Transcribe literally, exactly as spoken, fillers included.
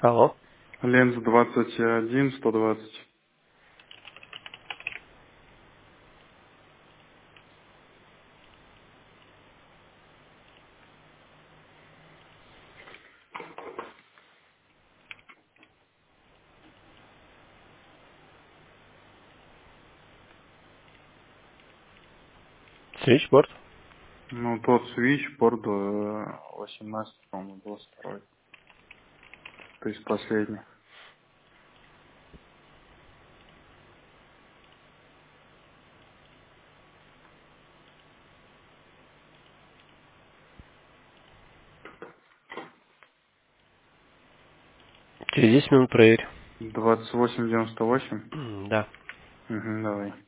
Алло. Ленз двадцать один сто двадцать. Свитчборд. Ну, тот свич, порт э, восемнадцать, по-моему, был второй. То есть последний. Через десять минут проверь. двадцать восемь девяносто восемь. М, Да. Угу, давай.